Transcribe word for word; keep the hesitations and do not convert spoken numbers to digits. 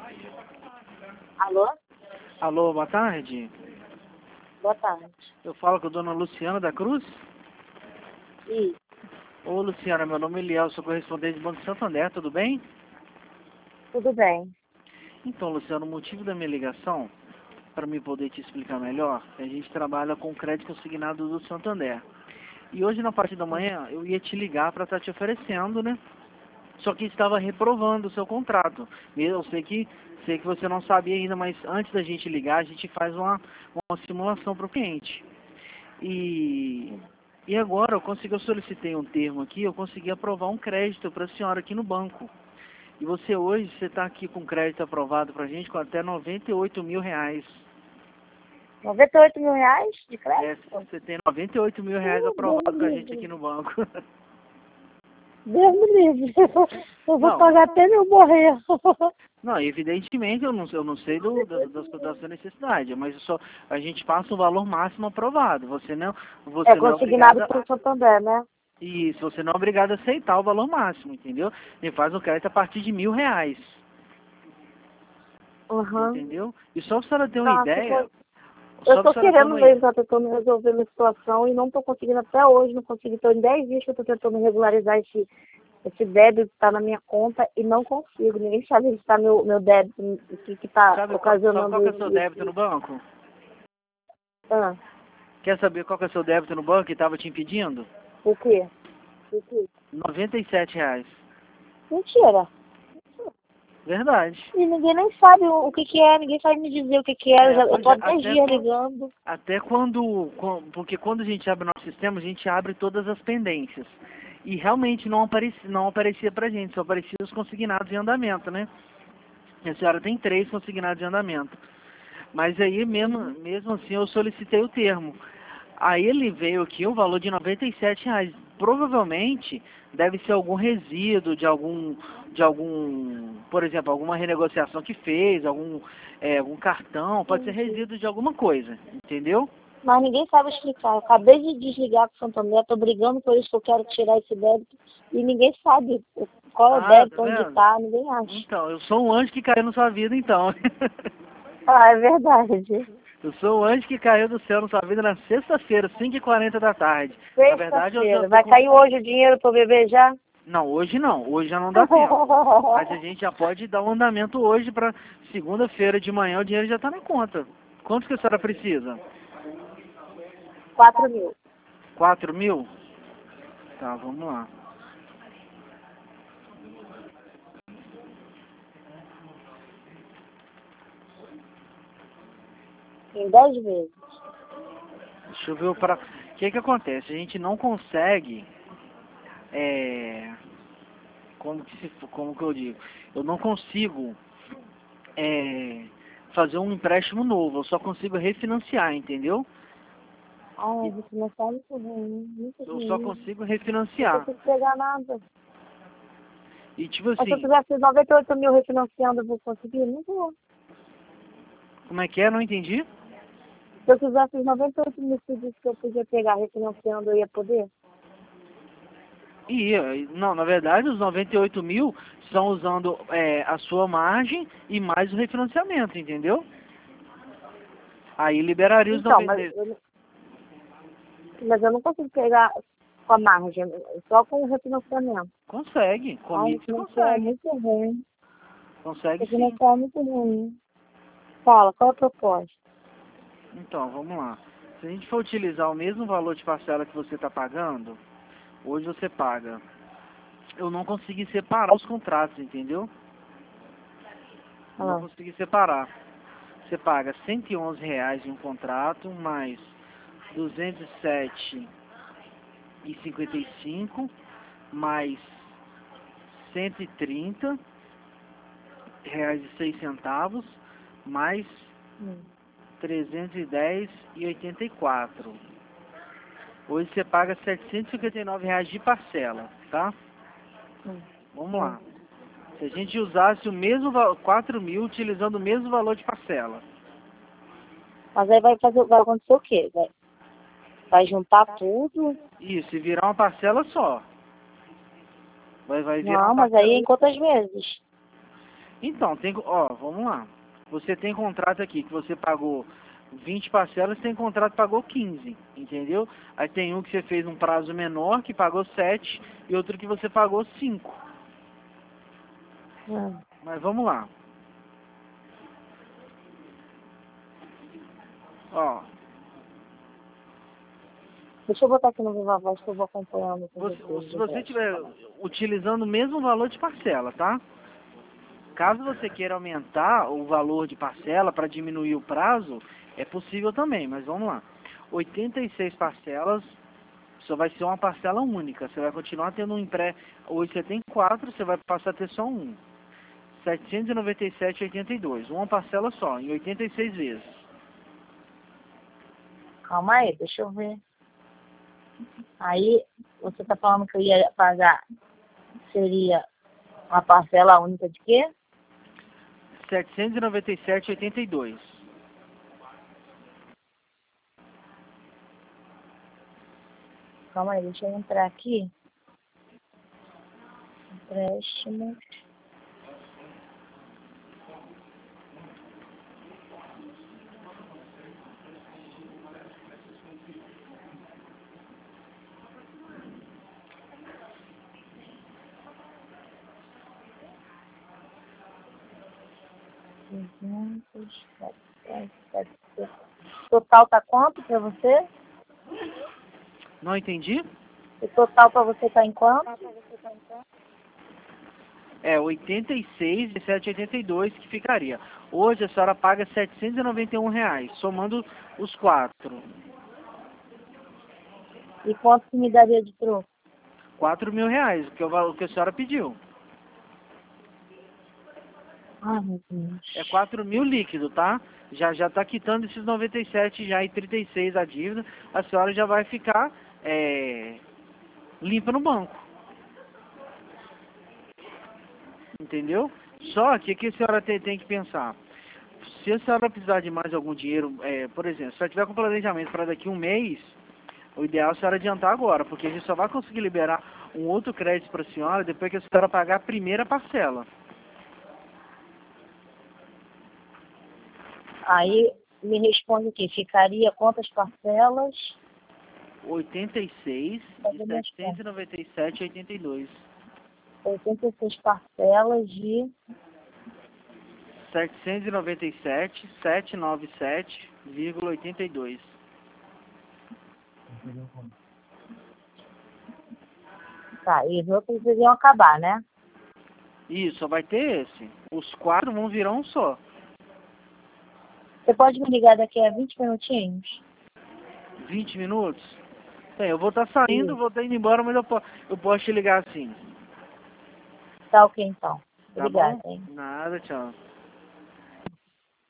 Alô? Alô, boa tarde. Boa tarde. Eu falo com a dona Luciana da Cruz? Isso. Ô, Luciana, meu nome é Eliel, sou correspondente do Banco Santander, tudo bem? Tudo bem. Então, Luciana, o motivo da minha ligação, para me poder te explicar melhor, é a gente trabalha com crédito consignado do Santander. E hoje, na parte da manhã, eu ia te ligar para estar te oferecendo, né? Só que estava reprovando o seu contrato. Eu sei que, sei que você não sabia ainda, mas antes da gente ligar, a gente faz uma, uma simulação para o cliente. E, e agora eu consegui, eu solicitei um termo aqui, eu consegui aprovar um crédito para a senhora aqui no banco. E você hoje, você está aqui com crédito aprovado para a gente com até noventa e oito mil reais. noventa e oito mil reais de É, crédito? você tem noventa e oito mil reais Uh, aprovado Deus com a me gente aqui livre. no banco. Deus me livre. Eu vou Não, pagar até eu morrer. não, evidentemente eu não, eu não sei do, da, da, da sua necessidade, mas só, a gente passa o valor máximo aprovado. Você não, você É não é obrigado consignado a, pelo Santander, né? isso, você não é obrigado a aceitar o valor máximo, entendeu? Ele faz um crédito a partir de mil reais, Uhum. entendeu? E só para a senhora ter uma Tá, se ideia, for... Eu só para tô a senhora ter querendo uma mesmo, ideia. tá tentando resolver minha situação e não tô conseguindo até hoje, não consegui. Tô em dez dias que eu tô tentando regularizar esse, esse débito que tá na minha conta e não consigo. Ninguém sabe onde está meu, meu débito, o que que tá Sabe qual, sabe ocasionando qual que é o seu isso. débito no banco? Ah, Quer saber qual que é o seu débito no banco que estava te impedindo? o quê? O quê? noventa e sete reais. Mentira. Verdade. E ninguém nem sabe o, o que que é, ninguém sabe me dizer o que que é. Eu, É, já, eu pois tô é, há dez até, dias quan- ligando. até quando, quan- porque quando a gente abre o nosso sistema, a gente abre todas as pendências. E realmente não aparecia, não aparecia pra gente, só aparecia os consignados em andamento, né? E a senhora tem três consignados em andamento. Mas aí mesmo, Uhum. mesmo assim eu solicitei o termo. Aí ele veio aqui o valor de noventa e sete reais. Provavelmente deve ser algum resíduo de algum, de algum, por exemplo, alguma renegociação que fez, algum, é, algum cartão, pode ser Entendi. resíduo de alguma coisa, entendeu? Mas ninguém sabe explicar. Eu acabei de desligar com o Santander, tô brigando por isso que eu quero tirar esse débito. E ninguém sabe qual é o Ah, tá débito, onde vendo? tá, ninguém acha. Então, eu sou um anjo que caiu na sua vida, então. Ah, é verdade. Eu sou o anjo que caiu do céu na sua vida na sexta-feira, cinco e quarenta da tarde. Na verdade, eu já Sexta-feira. tô Vai com... cair hoje o dinheiro pra eu beber já? Não, hoje não. Hoje já não dá tempo. Mas a gente já pode dar um andamento hoje para segunda-feira de manhã, o dinheiro já está na conta. Quanto que a senhora precisa? Quatro mil. Quatro mil? Tá, vamos lá. Em dez vezes. Deixa eu ver o pra... O que que acontece? A gente não consegue... É... Como que, se... Como que eu digo? Eu não consigo... É... Fazer um empréstimo novo. Eu só consigo refinanciar, entendeu? Ai, E você não sabe muito ruim, muito eu só ruim. consigo Não refinanciar. consigo pegar nada. E tipo Mas se eu assim... fizesse noventa e oito mil refinanciando, eu vou conseguir? Não vou. Como é que é? Não entendi? Se eu fizesse os noventa e oito mil pedidos que eu podia pegar refinanciando, eu ia poder? E, eh, não, na verdade, os noventa e oito mil são usando é, a sua margem e mais o refinanciamento, entendeu? Aí liberaria os Então, mas noventa. eu, não- mas eu não consigo pegar com a margem, só com o refinanciamento. Consegue, Ai, comigo você refinanciar é consegue. muito ruim. Consegue sim. Refinanciar é muito ruim. Fala, qual é a proposta? Então, vamos lá. Se a gente for utilizar o mesmo valor de parcela que você está pagando, hoje você paga. Eu não consegui separar os contratos, entendeu? Eu não Ah, consegui separar. Você paga cento e onze reais em um contrato, mais duzentos e sete e cinquenta e cinco mais cento e trinta reais e seis centavos mais hum, trezentos e dez e oitenta e quatro. Hoje você paga setecentos e cinquenta e nove reais de parcela, tá? hum, Vamos hum. lá. Se a gente usasse o mesmo valor, quatro mil utilizando o mesmo valor de parcela. Mas aí vai fazer, vai acontecer o quê? Vai, vai juntar tudo? Isso, e virar uma parcela só. Vai, vai virar uma Não, mas aí parcela. em quantas vezes? Então, tem, ó, vamos lá. Você tem contrato aqui que você pagou vinte parcelas, tem contrato que pagou quinze, entendeu? Aí tem um que você fez um prazo menor, que pagou sete, e outro que você pagou cinco. Hum. Mas vamos lá. Ó, Deixa eu botar aqui no Viva Voz que eu vou acompanhando com você, vocês. se você estiver utilizando o mesmo valor de parcela, tá? Caso você queira aumentar o valor de parcela para diminuir o prazo, é possível também, mas vamos lá. oitenta e seis parcelas, só vai ser uma parcela única. Você vai continuar tendo um empré... Hoje você tem quatro, você vai passar a ter só um. setecentos e noventa e sete reais e oitenta e dois. Uma parcela só, em oitenta e seis vezes. Calma aí, deixa eu ver. Aí, você tá falando que eu ia pagar, seria uma parcela única de quê? setecentos e noventa e sete reais e oitenta e dois. Calma aí, deixa eu entrar aqui. Empréstimo. duzentos, setecentos, setecentos. Total tá quanto pra você? Não entendi? O total pra você tá em quanto? É oitenta e seis reais e setecentos e oitenta e dois que ficaria. Hoje a senhora paga setecentos e noventa e um reais, somando os quatro. E quanto que me daria de troco? quatro mil reais, que é o valor que a senhora pediu. Ai, meu Deus. É quatro mil líquido, tá? Já já tá quitando esses noventa e sete já e trinta e seis a dívida. A senhora já vai ficar é, limpa no banco. Entendeu? Só que o que a senhora tem, tem que pensar? Se a senhora precisar de mais algum dinheiro, é, por exemplo, se ela tiver com planejamento para daqui a um mês, o ideal é a senhora adiantar agora, porque a gente só vai conseguir liberar um outro crédito para a senhora depois que a senhora pagar a primeira parcela. Aí me responde aqui, ficaria quantas parcelas? oitenta e seis e setecentos e noventa e sete e oitenta e dois. oitenta e seis parcelas de setecentos e noventa e sete mil setecentos e noventa e sete vírgula oitenta e dois. Tá, e os outros iriam acabar, né? Isso, só vai ter esse. Os quatro vão virar um só. Você pode me ligar daqui a vinte minutinhos? vinte minutos? Bem, eu vou estar saindo, Sim. vou estar indo embora, mas eu, po eu posso te ligar assim. Tá ok, então. Tá Obrigada, bom? hein? Nada, tchau.